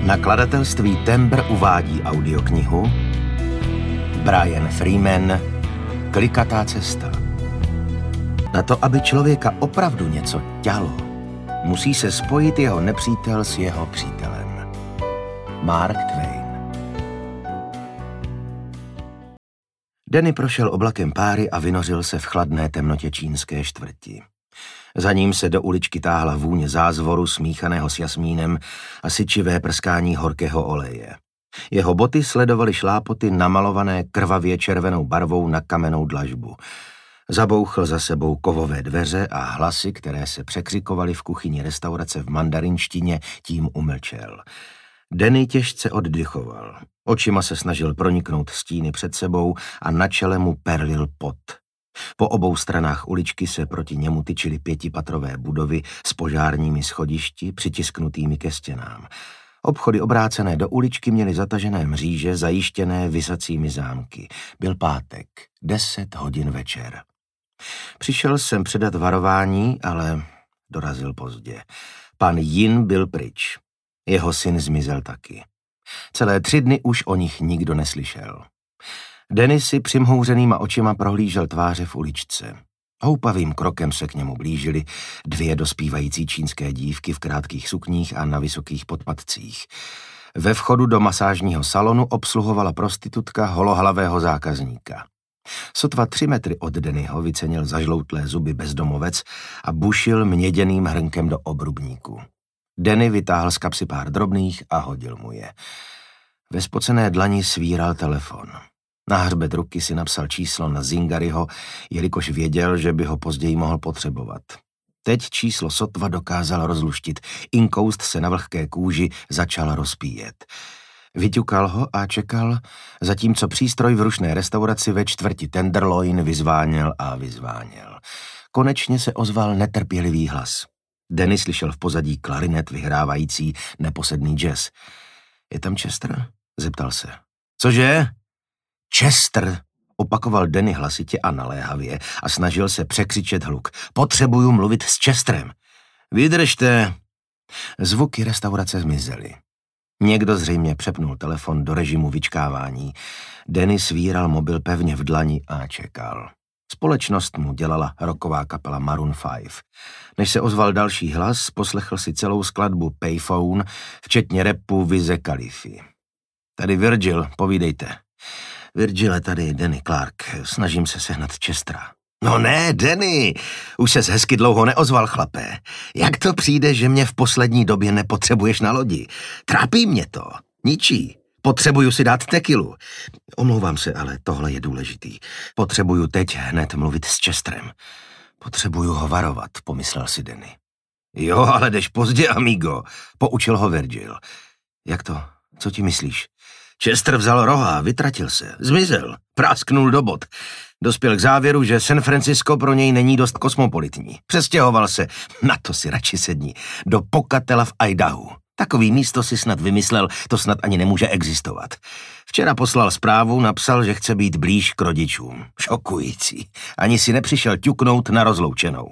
Nakladatelství Tembr uvádí audioknihu Brian Freeman Klikatá cesta. Na to, aby člověka opravdu něco ťalo, musí se spojit jeho nepřítel s jeho přítelem. Mark Twain. Danny prošel oblakem páry a vynořil se v chladné temnotě čínské čtvrti. Za ním se do uličky táhla vůně zázvoru smíchaného s jasmínem a syčivé prskání horkého oleje. Jeho boty sledovaly šlápoty namalované krvavě červenou barvou na kamennou dlažbu. Zabouchl za sebou kovové dveře a hlasy, které se překřikovaly v kuchyni restaurace v mandarinštině, tím umlčel. Danny těžce oddychoval. Očima se snažil proniknout stíny před sebou a na čele mu perlil pot. Po obou stranách uličky se proti němu tyčily 5patrové budovy s požárními schodišti přitisknutými ke stěnám. Obchody obrácené do uličky měly zatažené mříže zajištěné visacími zámky. Byl pátek, 10 hodin večer. Přišel jsem předat varování, ale dorazil pozdě. Pan Yin byl pryč. Jeho syn zmizel taky. Celé 3 dny už o nich nikdo neslyšel. Danny si přimhouřenýma očima prohlížel tváře v uličce. Houpavým krokem se k němu blížily 2 dospívající čínské dívky v krátkých sukních a na vysokých podpatcích. Ve vchodu do masážního salonu obsluhovala prostitutka holohlavého zákazníka. Sotva 3 metry od Dannyho vycenil zažloutlé zuby bezdomovec a bušil měděným hrnkem do obrubníku. Danny vytáhl z kapsy pár drobných a hodil mu je. Ve spocené dlani svíral telefon. Na hřbet ruky si napsal číslo na Zingaryho, jelikož věděl, že by ho později mohl potřebovat. Teď číslo sotva dokázal rozluštit. Inkoust se na vlhké kůži začal rozpíjet. Vyťukal ho a čekal, zatímco přístroj v rušné restauraci ve čtvrti Tenderloin vyzváněl a vyzváněl. Konečně se ozval netrpělivý hlas. Danny slyšel v pozadí klarinet vyhrávající neposedný jazz. Je tam Chester? Zeptal se. Cože? Chester, opakoval Danny hlasitě a naléhavě a snažil se překřičet hluk. Potřebuju mluvit s Chesterem. Vydržte. Zvuky restaurace zmizely. Někdo zřejmě přepnul telefon do režimu vyčkávání. Danny svíral mobil pevně v dlani a čekal. Společnost mu dělala rocková kapela Maroon 5. Než se ozval další hlas, poslechl si celou skladbu Payphone, včetně rapu Wize Khalify. Tady Virgil, povídejte. Virgile, tady Danny Clark. Snažím se sehnat Chestera. No ne, Danny, už ses hezky dlouho neozval, chlapé. Jak to přijde, že mě v poslední době nepotřebuješ na lodi? Trápí mě to. Ničí. Potřebuju si dát tekilu. Omlouvám se, ale tohle je důležitý. Potřebuju teď hned mluvit s Chesterem. Potřebuju ho varovat, pomyslel si Danny. Jo, ale jdeš pozdě, amigo, poučil ho Virgil. Jak to? Co ti myslíš? Chester vzal roha, vytratil se, zmizel, prásknul do bod. Dospěl k závěru, že San Francisco pro něj není dost kosmopolitní. Přestěhoval se, na to si radši sedni, do Pocatela v Idahu. Takový místo si snad vymyslel, to snad ani nemůže existovat. Včera poslal zprávu, napsal, že chce být blíž k rodičům. Šokující. Ani si nepřišel ťuknout na rozloučenou.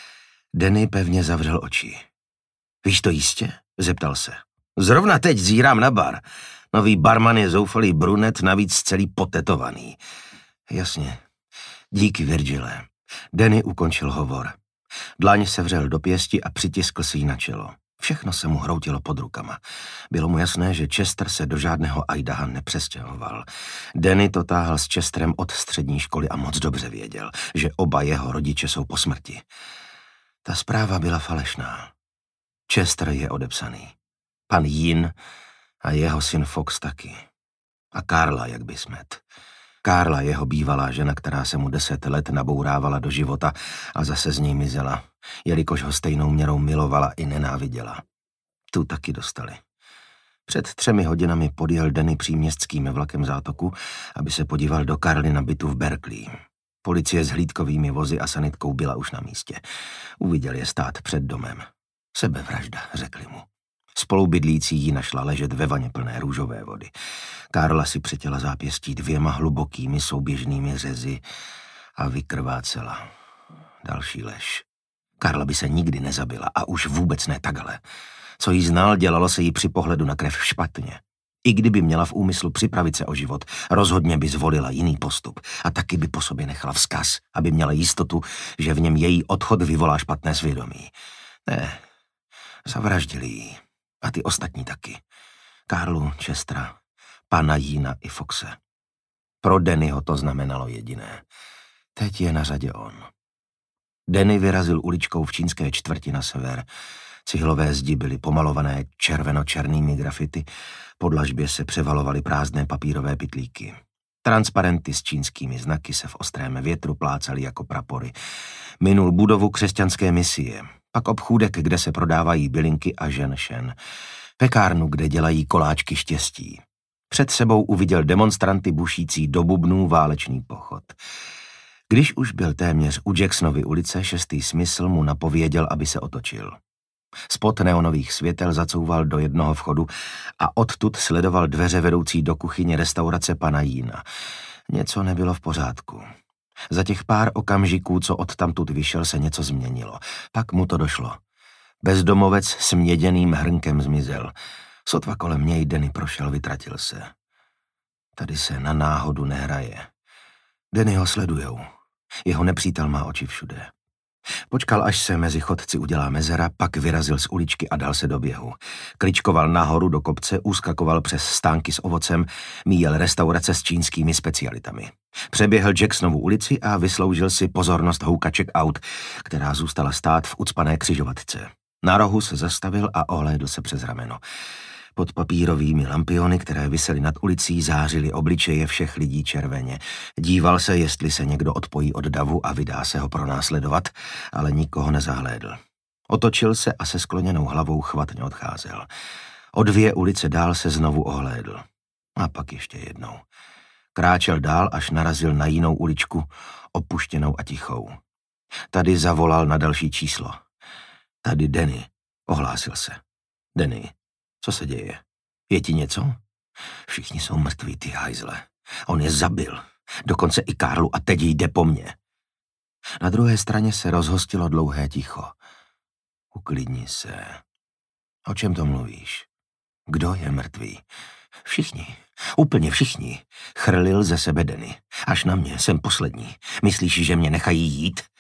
Danny pevně zavřel oči. Víš to jistě? Zeptal se. Zrovna teď zírám na bar. Nový barman je zoufalý brunet, navíc celý potetovaný. Jasně. Díky, Virgile. Danny ukončil hovor. Dlaň se vřel do pěsti a přitiskl si ji na čelo. Všechno se mu hroutilo pod rukama. Bylo mu jasné, že Chester se do žádného Idaha nepřestěhoval. Danny to táhl s Chesterem od střední školy a moc dobře věděl, že oba jeho rodiče jsou po smrti. Ta zpráva byla falešná. Chester je odepsaný. Pan Yin a jeho syn Fox taky. A Karla, jak by smet. Karla, jeho bývalá žena, která se mu 10 let nabourávala do života a zase z něj mizela, jelikož ho stejnou měrou milovala i nenáviděla. Tu taky dostali. Před 3 hodinami podjel Danny příměstským vlakem zátoku, aby se podíval do Karlina bytu v Berkeley. Policie s hlídkovými vozy a sanitkou byla už na místě. Uviděl je stát před domem. Sebevražda, řekli mu. Spolubydlící ji našla ležet ve vaně plné růžové vody. Karla si přetěla zápěstí 2 hlubokými souběžnými řezy a vykrvácela. Další lež. Karla by se nikdy nezabila a už vůbec ne takhle. Co jí znal, dělalo se jí při pohledu na krev špatně. I kdyby měla v úmyslu připravit se o život, rozhodně by zvolila jiný postup a taky by po sobě nechala vzkaz, aby měla jistotu, že v něm její odchod vyvolá špatné svědomí. Ne, zavraždili ji. A ty ostatní taky. Karlu, Chestera, pana Jína i Foxe. Pro Dannyho to znamenalo jediné. Teď je na řadě on. Danny vyrazil uličkou v čínské čtvrti na sever. Cihlové zdi byly pomalované červeno-černými grafity, po dlažbě se převalovaly prázdné papírové pytlíky. Transparenty s čínskými znaky se v ostrém větru plácaly jako prapory. Minul budovu křesťanské misie, pak obchůdek, kde se prodávají bylinky a ženšen, pekárnu, kde dělají koláčky štěstí. Před sebou uviděl demonstranty bušící do bubnů válečný pochod. Když už byl téměř u Jacksonovy ulice, šestý smysl mu napověděl, aby se otočil. Spot neonových světel zacouval do jednoho vchodu a odtud sledoval dveře vedoucí do kuchyně restaurace pana Jína. Něco nebylo v pořádku. Za těch pár okamžiků, co odtamtud vyšel, se něco změnilo. Pak mu to došlo. Bezdomovec s měděným hrnkem zmizel. Sotva kolem něj Danny prošel, vytratil se. Tady se na náhodu nehraje. Danny ho sledujou. Jeho nepřítel má oči všude. Počkal, až se mezi chodci udělá mezera, pak vyrazil z uličky a dal se do běhu. Kličkoval nahoru do kopce, úskakoval přes stánky s ovocem, míjel restaurace s čínskými specialitami. Přeběhl Jacksonovu ulici a vysloužil si pozornost houkaček aut, která zůstala stát v ucpané křižovatce. Na rohu se zastavil a ohlédl se přes rameno. Pod papírovými lampiony, které visely nad ulicí, zářily obličeje všech lidí červeně. Díval se, jestli se někdo odpojí od davu a vydá se ho pronásledovat, ale nikoho nezahlédl. Otočil se a se skloněnou hlavou chvatně odcházel. O 2 ulice dál se znovu ohlédl. A pak ještě jednou. Kráčel dál, až narazil na jinou uličku, opuštěnou a tichou. Tady zavolal na další číslo. Tady Danny, ohlásil se. Danny. Co se děje? Je ti něco? Všichni jsou mrtví, ty hajzle. On je zabil. Dokonce i Karlu a teď jde po mně. Na druhé straně se rozhostilo dlouhé ticho. Uklidni se. O čem to mluvíš? Kdo je mrtvý? Všichni. Úplně všichni. Chrlil ze sebe Danny. Až na mě, jsem poslední. Myslíš, že mě nechají jít?